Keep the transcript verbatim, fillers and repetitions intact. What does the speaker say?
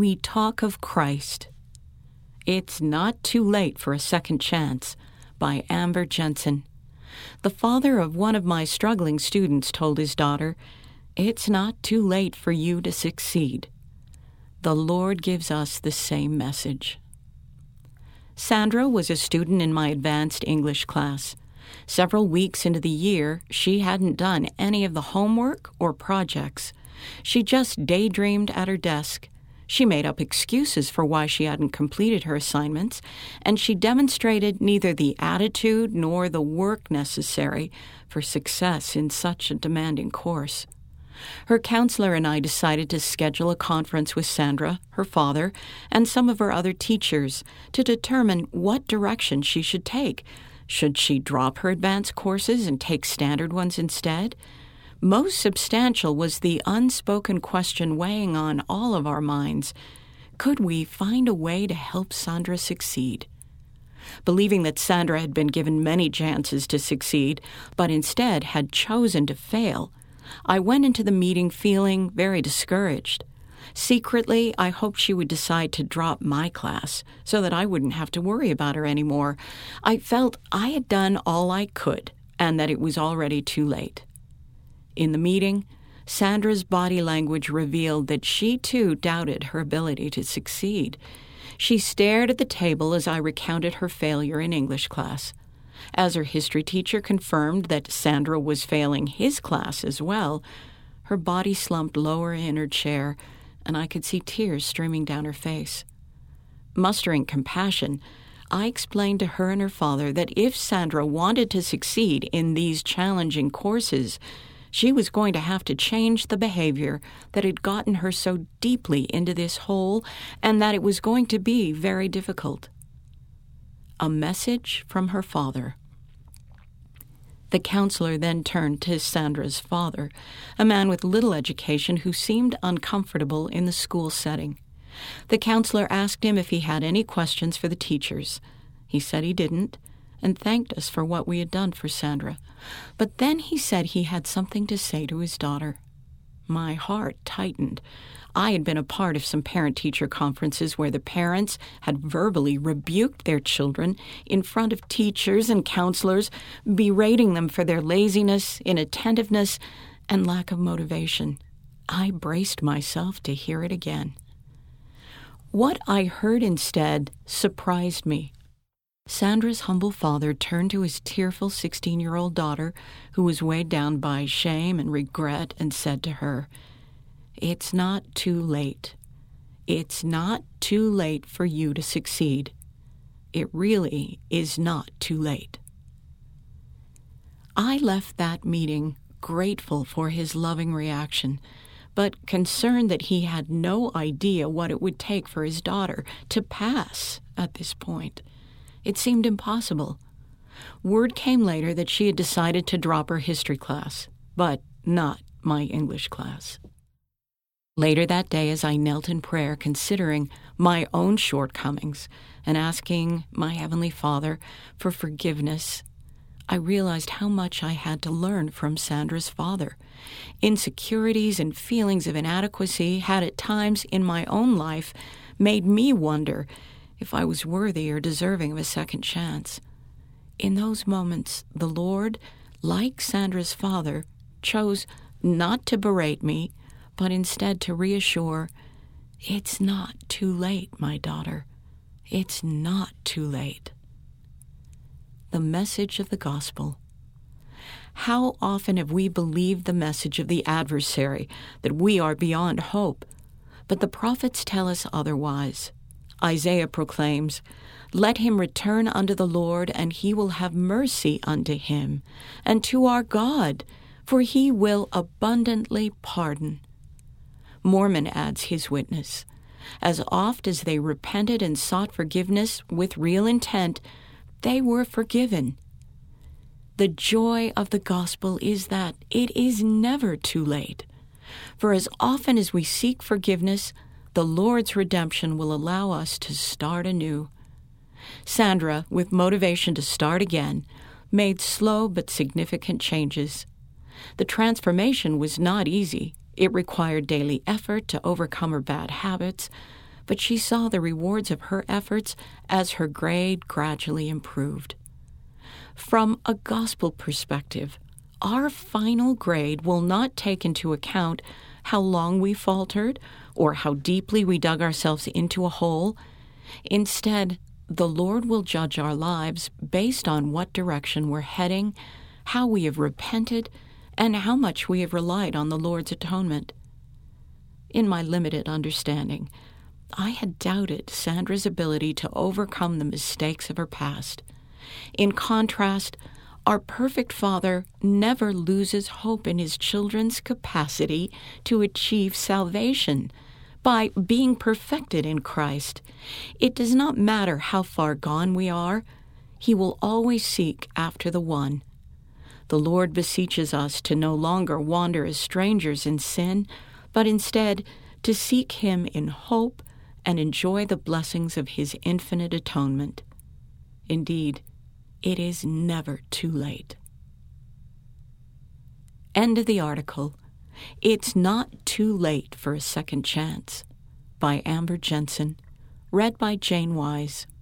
we talk of Christ. It's Not Too Late for a Second Chance by Amber Jensen. The father of one of my struggling students told his daughter, "It's not too late for you to succeed." The Lord gives us the same message. Sandra was a student in my advanced English class. Several weeks into the year, she hadn't done any of the homework or projects. She just daydreamed at her desk. She made up excuses for why she hadn't completed her assignments, and she demonstrated neither the attitude nor the work necessary for success in such a demanding course. Her counselor and I decided to schedule a conference with Sandra, her father, and some of her other teachers to determine what direction she should take. Should she drop her advanced courses and take standard ones instead? Most substantial was the unspoken question weighing on all of our minds. Could we find a way to help Sandra succeed? Believing that Sandra had been given many chances to succeed, but instead had chosen to fail, I went into the meeting feeling very discouraged. Secretly, I hoped she would decide to drop my class so that I wouldn't have to worry about her anymore. I felt I had done all I could and that it was already too late. In the meeting, Sandra's body language revealed that she too doubted her ability to succeed. She stared at the table as I recounted her failure in English class. As her history teacher confirmed that Sandra was failing his class as well, her body slumped lower in her chair, and I could see tears streaming down her face. Mustering compassion, I explained to her and her father that if Sandra wanted to succeed in these challenging courses, she was going to have to change the behavior that had gotten her so deeply into this hole, and that it was going to be very difficult. A message from her father. The counselor then turned to Sandra's father, a man with little education who seemed uncomfortable in the school setting. The counselor asked him if he had any questions for the teachers. He said he didn't, and thanked us for what we had done for Sandra. But then he said he had something to say to his daughter. My heart tightened. I had been a part of some parent-teacher conferences where the parents had verbally rebuked their children in front of teachers and counselors, berating them for their laziness, inattentiveness, and lack of motivation. I braced myself to hear it again. What I heard instead surprised me. Sandra's humble father turned to his tearful sixteen-year-old daughter, who was weighed down by shame and regret, and said to her, "It's not too late. It's not too late for you to succeed. It really is not too late." I left that meeting grateful for his loving reaction, but concerned that he had no idea what it would take for his daughter to pass at this point. It seemed impossible. Word came later that she had decided to drop her history class, but not my English class. Later that day, as I knelt in prayer, considering my own shortcomings and asking my Heavenly Father for forgiveness, I realized how much I had to learn from Sandra's father. Insecurities and feelings of inadequacy had at times in my own life made me wonder if I was worthy or deserving of a second chance. In those moments, the Lord, like Sandra's father, chose not to berate me, but instead to reassure, "It's not too late, my daughter. It's not too late." The message of the gospel. How often have we believed the message of the adversary, that we are beyond hope? But the prophets tell us otherwise. Isaiah proclaims, "Let him return unto the Lord, and he will have mercy unto him, and to our God, for he will abundantly pardon." Mormon adds his witness. As oft as they repented and sought forgiveness with real intent, they were forgiven. The joy of the gospel is that it is never too late. For as often as we seek forgiveness, the Lord's redemption will allow us to start anew. Sandra, with motivation to start again, made slow but significant changes. The transformation was not easy. It required daily effort to overcome her bad habits, but she saw the rewards of her efforts as her grade gradually improved. From a gospel perspective, our final grade will not take into account how long we faltered or how deeply we dug ourselves into a hole. Instead, the Lord will judge our lives based on what direction we're heading, how we have repented, and how much we have relied on the Lord's atonement. In my limited understanding, I had doubted Sandra's ability to overcome the mistakes of her past. In contrast, our perfect Father never loses hope in His children's capacity to achieve salvation by being perfected in Christ. It does not matter how far gone we are, He will always seek after the one. The Lord beseeches us to no longer wander as strangers in sin, but instead to seek Him in hope and enjoy the blessings of His infinite atonement. Indeed, it is never too late. End of the article. It's Not Too Late for a Second Chance by Amber Jensen, read by Jane Wise.